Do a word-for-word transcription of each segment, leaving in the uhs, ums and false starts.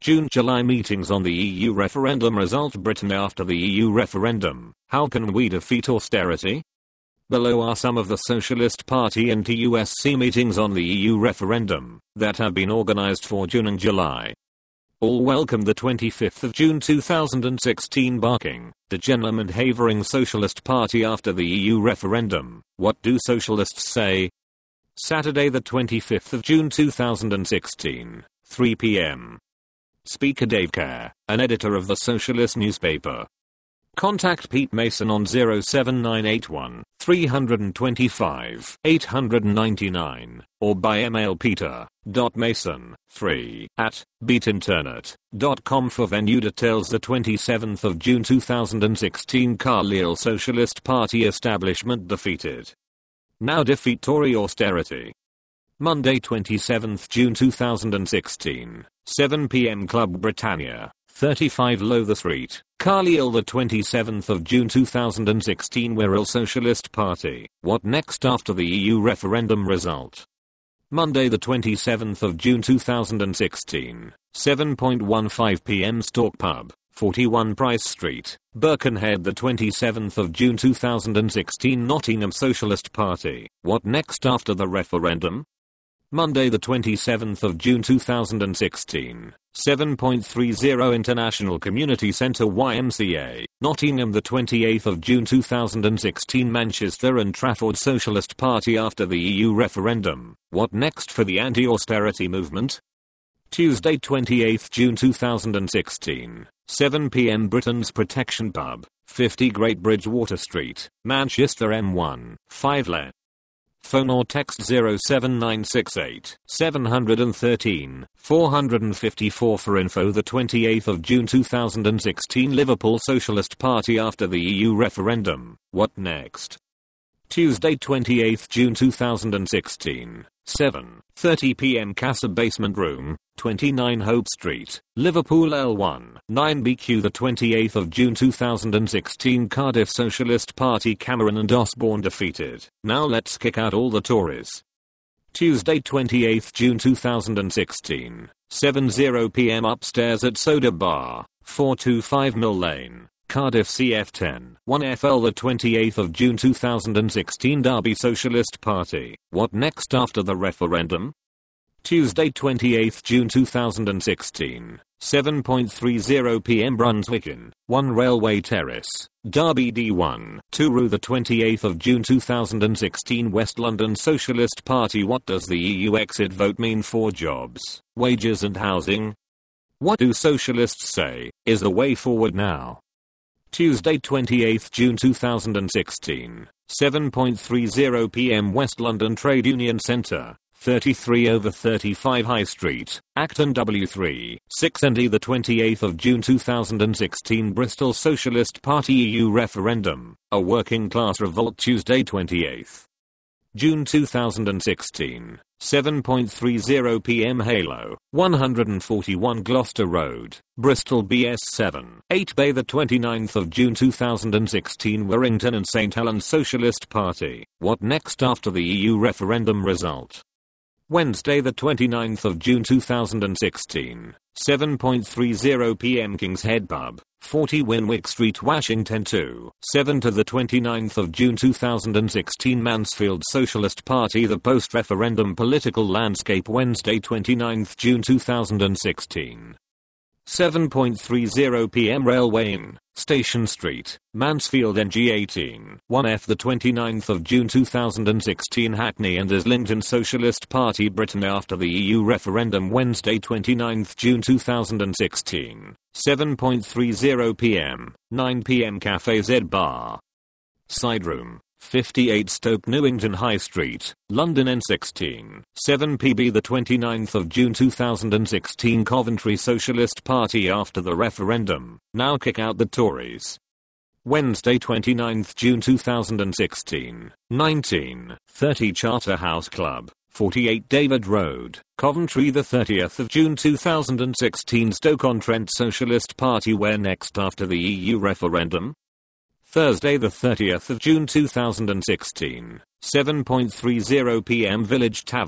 June-July meetings on the E U referendum result. Britain after the E U referendum. How can we defeat austerity? Below are some of the Socialist Party and T U S C meetings on the E U referendum that have been organized for June and July. All welcome the twenty-fifth of June two thousand sixteen. Barking, Degenem and Havering Socialist Party after the E U referendum. What do socialists say? Saturday the twenty-fifth of June two thousand sixteen, three p m Speaker Dave Kerr, an editor of the Socialist newspaper. Contact Pete Mason on zero seven nine eight one, three two five, eight nine nine or by email peter.mason three at beatinternet dot com for venue details. The twenty-seventh of June two thousand sixteen. Carlisle Socialist Party establishment defeated. Now defeat Tory austerity. Monday twenty-seventh June two thousand sixteen, seven p m Club Britannia, thirty-five Lowther Street, Carlisle. The twenty-seventh of June two thousand sixteen. Wirral Socialist Party. What next after the E U referendum result? Monday the twenty-seventh of June two thousand sixteen, seven fifteen p m Stork Pub, forty-one Price Street, Birkenhead. The twenty-seventh of June two thousand sixteen. Nottingham Socialist Party. What next after the referendum? Monday the twenty-seventh of June two thousand sixteen, seven thirty International Community Centre Y M C A, Nottingham. The twenty-eighth of June two thousand sixteen. Manchester and Trafford Socialist Party after the E U referendum. What next for the anti-austerity movement? Tuesday twenty-eighth June two thousand sixteen, seven p m Britain's Protection Pub, fifty Great Bridgewater Street, Manchester M one, five L E. Phone or text zero seven nine six eight, seven one three, four five four for info. The twenty-eighth of June two thousand sixteen. Liverpool Socialist Party after the E U referendum. What next? Tuesday twenty-eighth June two thousand sixteen, seven thirty p m Casa Basement Room, twenty-nine Hope Street, Liverpool L one, nine B Q. The twenty-eighth of June two thousand sixteen. Cardiff Socialist Party. Cameron and Osborne defeated. Now let's kick out all the Tories. Tuesday twenty-eighth June two thousand sixteen, seven p m Upstairs at Soda Bar, four twenty-five Mill Lane, Cardiff C F ten, one F L. The twenty-eighth of June two thousand sixteen. Derby Socialist Party. What next after the referendum? Tuesday twenty-eighth June two thousand sixteen, seven thirty p m Brunswick Inn, one Railway Terrace, Derby D one, two Rue. The twenty-eighth of June two thousand sixteen. West London Socialist Party. What does the E U exit vote mean for jobs, wages and housing? What do socialists say is the way forward now? Tuesday twenty-eighth June two thousand sixteen, seven thirty p m West London Trade Union Centre, thirty-three over thirty-five High Street, Acton W three, six N D. The twenty-eighth of June two thousand sixteen. Bristol Socialist Party E U referendum, a working class revolt. Tuesday twenty-eighth June two thousand sixteen, seven thirty p m Halo, one forty-one Gloucester Road, Bristol B S seven, eight Bay. The twenty-ninth of June two thousand sixteen. Warrington and Saint Helens Socialist Party. What next after the E U referendum result? Wednesday the twenty-ninth of June two thousand sixteen, seven thirty p m King's Head Pub, forty Winwick Street, Washington two, seven to the twenty-ninth of June two thousand sixteen. Mansfield Socialist Party. The post-referendum political landscape. Wednesday twenty-ninth June two thousand sixteen, seven thirty p m Railway Inn, Station Street, Mansfield N G eighteen, one F. The twenty-ninth of June two thousand sixteen. Hackney and Islington Socialist Party. Britain after the E U referendum. Wednesday twenty-ninth June two thousand sixteen, seven thirty p m, nine p m Cafe Z Bar, Side Room, fifty-eight Stoke Newington High Street, London N sixteen, seven p b. The twenty-ninth of June two thousand sixteen. Coventry Socialist Party after the referendum. Now kick out the Tories. Wednesday twenty-ninth June two thousand sixteen, nineteen thirty Charterhouse Club, forty-eight David Road, Coventry. The thirtieth of June two thousand sixteen. Stoke-on-Trent Socialist Party. Where next after the E U referendum? Thursday the thirtieth of June two thousand sixteen, seven thirty p m Village Tavern,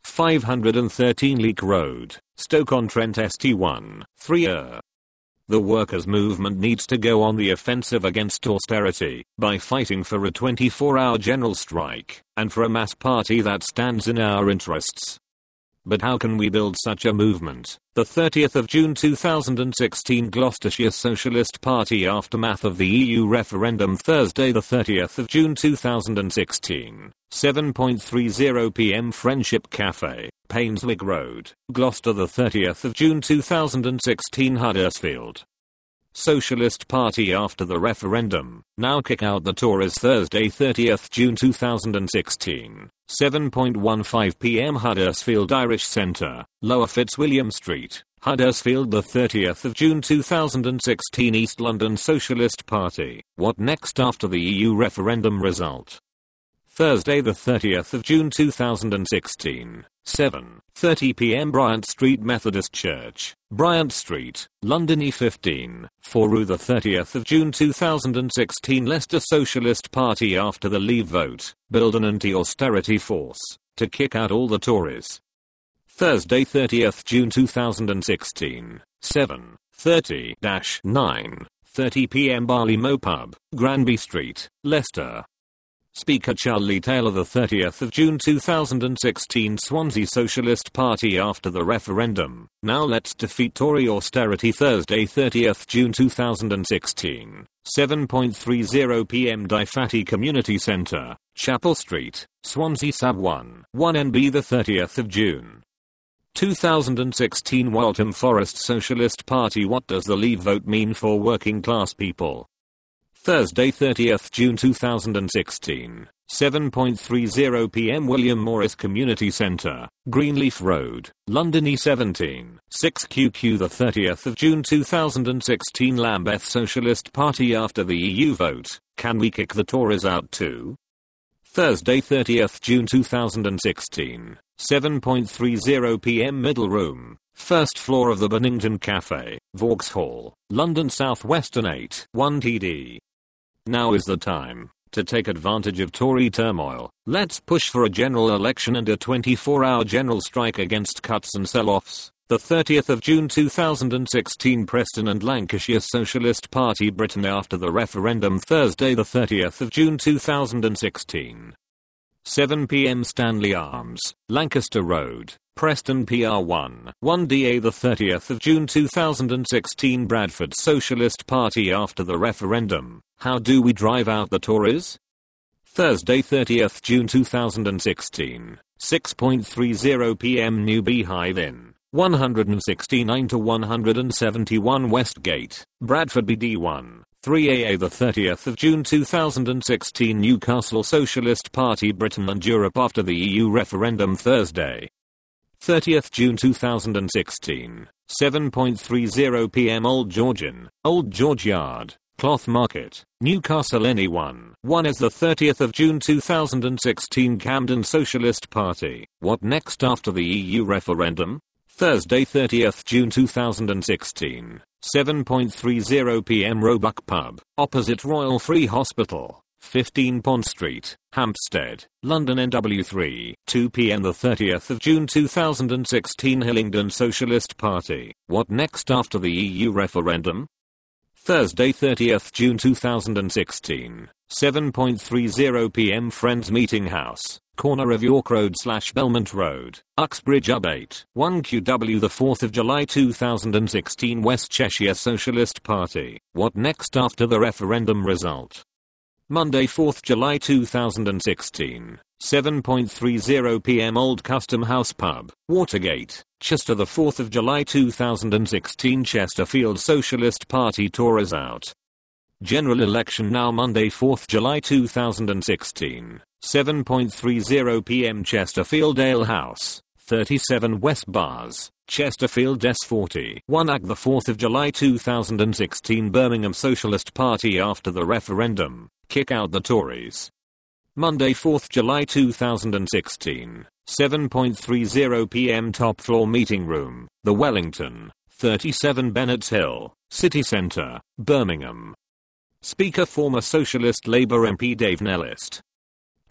five hundred thirteen Leek Road, Stoke-on-Trent S T one, three er. The workers' movement needs to go on the offensive against austerity by fighting for a twenty-four hour general strike and for a mass party that stands in our interests. But how can we build such a movement? The thirtieth of June two thousand sixteen Gloucestershire Socialist Party aftermath of the E U referendum. Thursday the thirtieth of June two thousand sixteen, seven thirty p m Friendship Cafe, Painswick Road, Gloucester. The thirtieth of June two thousand sixteen Huddersfield Socialist Party after the referendum, now kick out the Tories. Thursday thirtieth of June two thousand sixteen, seven fifteen p m Huddersfield Irish Centre, Lower Fitzwilliam Street, Huddersfield. The thirtieth of June two thousand sixteen East London Socialist Party, what next after the E U referendum result? Thursday the thirtieth of June two thousand sixteen, seven thirty p m Bryant Street Methodist Church, Bryant Street, London E fifteen, four. The thirtieth of June two thousand sixteen Leicester Socialist Party after the Leave vote, build an anti-austerity force to kick out all the Tories. Thursday thirtieth of June two thousand sixteen, seven thirty to nine thirty p m Barley Mow Pub, Granby Street, Leicester. Speaker Charlie Taylor. The thirtieth of June two thousand sixteen Swansea Socialist Party after the referendum, now let's defeat Tory austerity. Thursday thirtieth of June two thousand sixteen, seven thirty p m Difati Community Centre, Chapel Street, Swansea Sub one, one N B. The thirtieth of June two thousand sixteen Waltham Forest Socialist Party. What does the Leave vote mean for working class people? Thursday thirtieth of June two thousand sixteen, seven thirty p m William Morris Community Centre, Greenleaf Road, London E seventeen, six Q Q. The thirtieth of June two thousand sixteen Lambeth Socialist Party after the E U vote, can we kick the Tories out too? Thursday thirtieth of June two thousand sixteen, seven thirty p m Middle Room, first floor of the Bennington Cafe, Vauxhall, London South Western eight one T D. Now is the time to take advantage of Tory turmoil. Let's push for a general election and a twenty-four hour general strike against cuts and sell-offs. The thirtieth of June two thousand sixteen Preston and Lancashire Socialist Party Britain after the referendum. Thursday the thirtieth of June two thousand sixteen, seven p m Stanley Arms, Lancaster Road, Preston P R one, one D A. The thirtieth of June two thousand sixteen Bradford Socialist Party after the referendum, how do we drive out the Tories? Thursday thirtieth of June two thousand sixteen, six thirty p m New Beehive Inn, one sixty-nine to one seventy-one Westgate, Bradford B D one, three A A. The thirtieth of June two thousand sixteen Newcastle Socialist Party Britain and Europe after the E U referendum. Thursday thirtieth of June two thousand sixteen, seven thirty p m Old Georgian, Old George Yard, Cloth Market, Newcastle N E one, one is the thirtieth of June two thousand sixteen Camden Socialist Party, what next after the E U referendum? Thursday thirtieth of June two thousand sixteen, seven thirty p m Roebuck Pub, opposite Royal Free Hospital, fifteen Pond Street, Hampstead, London N W three, two p m The thirtieth of June two thousand sixteen Hillingdon Socialist Party, what next after the E U referendum? Thursday thirtieth of June two thousand sixteen, seven thirty p m Friends Meeting House, corner of York Road slash Belmont Road, Uxbridge Update, one Q W. The fourth of July two thousand sixteen West Cheshire Socialist Party, what next after the referendum result? Monday fourth of July two thousand sixteen, seven thirty p m Old Custom House Pub, Watergate, Chester. The fourth of July two thousand sixteen Chesterfield Socialist Party Tories out. General election now. Monday fourth of July two thousand sixteen, seven thirty p m Chesterfield Ale House, thirty-seven West Bars, Chesterfield S forty, one A G. The fourth of July two thousand sixteen Birmingham Socialist Party after the referendum, kick out the Tories. Monday fourth of July two thousand sixteen, seven thirty p m Top Floor Meeting Room, The Wellington, thirty-seven Bennet's Hill, City Centre, Birmingham. Speaker former Socialist Labour M P Dave Nellist.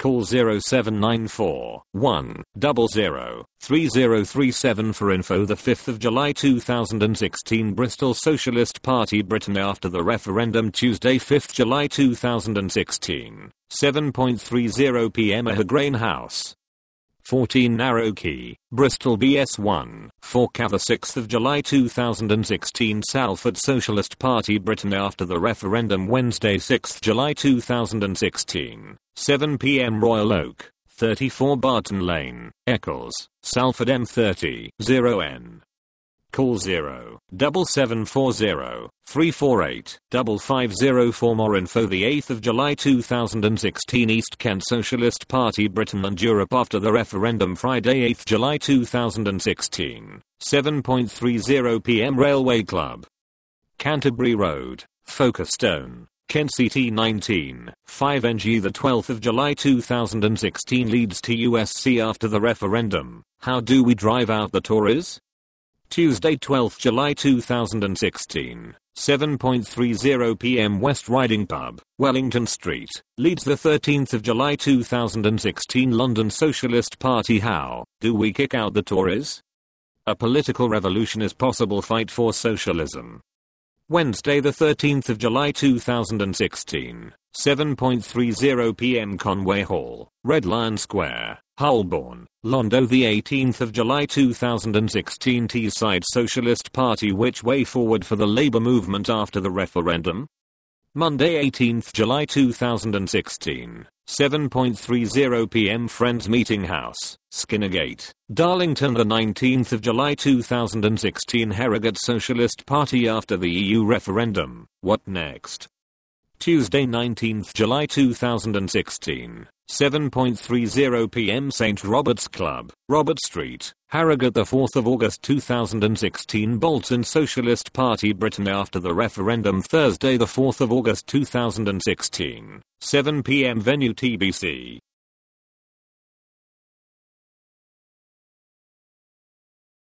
Call zero seven nine four, one, zero zero, three zero three seven for info. The fifth of July two thousand sixteen Bristol Socialist Party Britain after the referendum. Tuesday fifth of July two thousand sixteen, seven thirty p m Ahagrain House, fourteen Narrow Quay, Bristol B S one, four K. The sixth of July two thousand sixteen Salford Socialist Party Britain after the referendum. Wednesday sixth of July two thousand sixteen, seven p m Royal Oak, thirty-four Barton Lane, Eccles, Salford M thirty, zero N. Call zero seven seven four zero, three four eight, five five zero for more info. The eighth of July two thousand sixteen East Kent Socialist Party Britain and Europe after the referendum. Friday eighth of July two thousand sixteen, seven thirty p m Railway Club, Canterbury Road, Folkestone, Kent C T nineteen, five N G. The twelfth of July two thousand sixteen Leeds to U S C after the referendum. How do we drive out the Tories? Tuesday twelfth of July two thousand sixteen, seven thirty p m West Riding Pub, Wellington Street, Leeds. The thirteenth of July two thousand sixteen London Socialist Party. How do we kick out the Tories? A political revolution is possible. Fight for socialism. Wednesday the thirteenth of July two thousand sixteen, seven thirty p m Conway Hall, Red Lion Square, Holborn, London. The eighteenth of July two thousand sixteen Teesside Socialist Party. Which way forward for the Labour movement after the referendum? Monday eighteenth of July two thousand sixteen, seven thirty p m Friends Meeting House, Skinnergate, Darlington. The nineteenth of July two thousand sixteen Harrogate Socialist Party after the E U referendum. What next? Tuesday nineteenth of July two thousand sixteen, seven thirty p m Saint Robert's Club, Robert Street, Harrogate. The fourth of August two thousand sixteen Bolton Socialist Party Britain after the referendum. Thursday the fourth of August two thousand sixteen, seven p m Venue T B C,